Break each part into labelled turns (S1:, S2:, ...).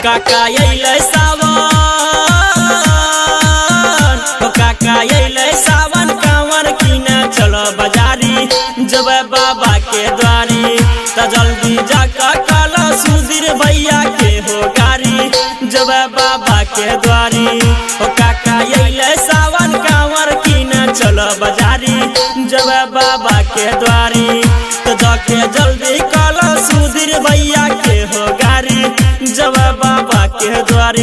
S1: काका अइलै सावन हो काका अइलै सावन कांवर कीने चलो बाजारी जब बाबा के द्वारी त जल्दी जाकर काला सुधीर भैया के हो गारी जब बाबा के द्वारी हो काका अइलै सावन कांवर कीने चलो बाजारी जब बाबा के द्वारी तो जाके जल्दी काला सुधीर भैया के हो गारी जब बाबा के द्वारी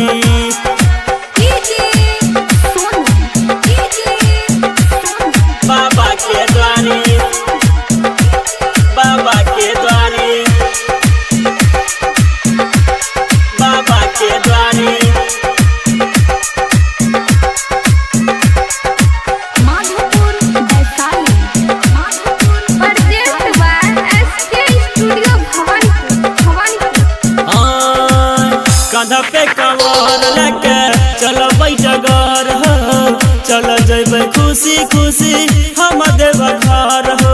S1: बाबा के द्वारी बाबा के द्वारी बाबा के द्वारी कंधा पे कवर लेके चलो बैठगर हो चलो जइबै खुशी खुशी हम देव घर हो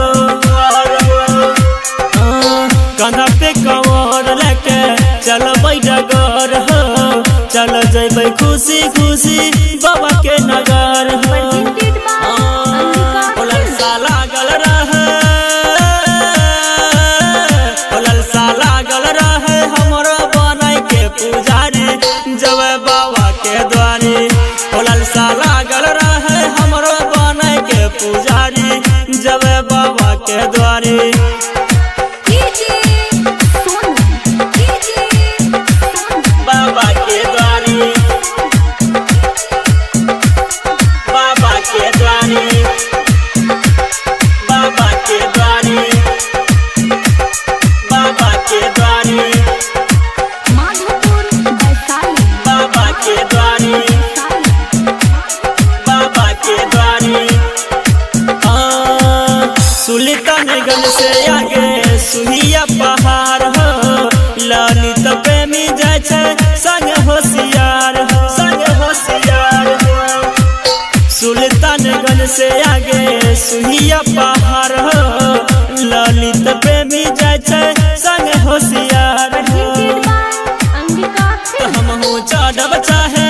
S1: कंधा पे कवर लेके चलो बैठगर हो चलो जइबै खुशी खुशी बाबा के नगर हो ललसा लागल रहे ललसा लागल रहे हमरो बनाई के पुजारी जब बाबा के द्वारी ललसा लागल रहे हमरो बनाई के पुजारी जब बाबा के द्वारी बाबा के द्वारी बाबा के द्वारी बाबा के द्वारी बाबा के द्वारी बाबा के द्वारी बाबा के द्वारी सुल्तानगंज से आगे सुहिया पहाड़ हो ललित प्रेमी जाय छै संग होशियार हो संग होशियार हो सुल्तानगंज से आगे सुहिया पहाड़ हो ललित प्रेमी जाय छै संग होशियार हो हमहू चढ़ब चाहे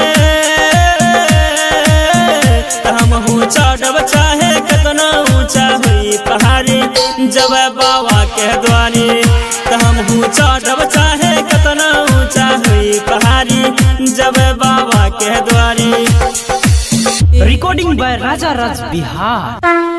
S1: हमहू चढ़ब चाहे कितना ऊंचा हुई पहाड़ी जब बाबा के द्वारी हमहू चढ़ब चाहे कितना ऊंचा हुई पहाड़ी जब बाबा के द्वारी
S2: रिकॉर्डिंग बाय राजा राज बिहार।